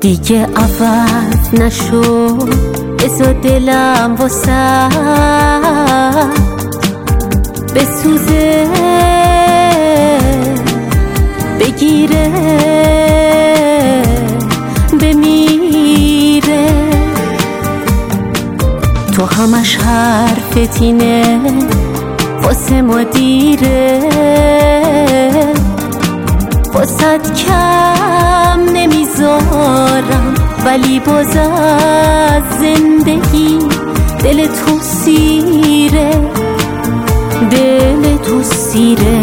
دیگه عوض نشو، بذار دلم واسه بسوزه بگیره بمیره. تو همش حرفت اینه واسه مدیره، واسه کم نمیذارم ولی باز از زندگی دل تو سیره، دل تو سیره.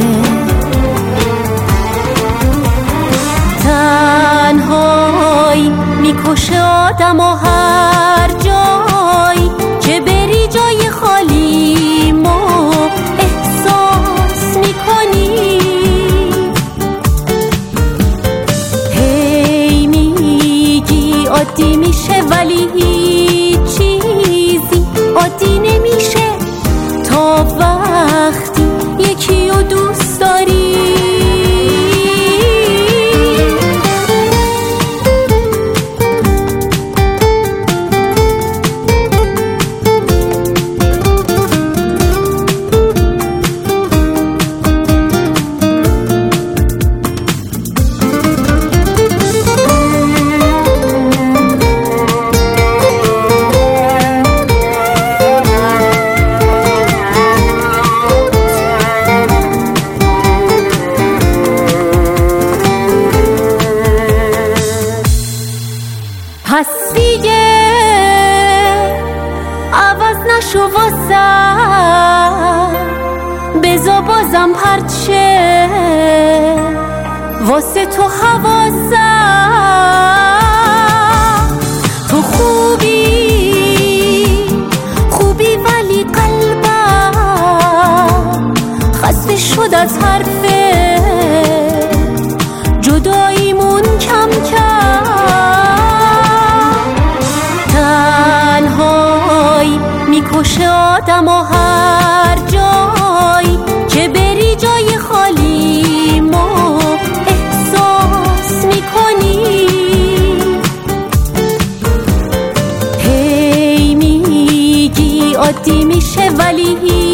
تنهایی میکشه آدم و هر جایی که بری جای خالی ما احساس میکنی. هی میگی عادی میشه ولی هیچ چیزی عادی نمیشه تا وقتی یکی رو دوست داری. پس دیگه عوض نشو واسه، بذار بازم پرچه واسه تو حواسم. تو خوبی ولی قلبم خسته شد از حرفه، جداییمون کم کم. میکشه آدم و هر جایی که بری جای خالی ما احساس میکنی. هی میگی عادی میشه ولی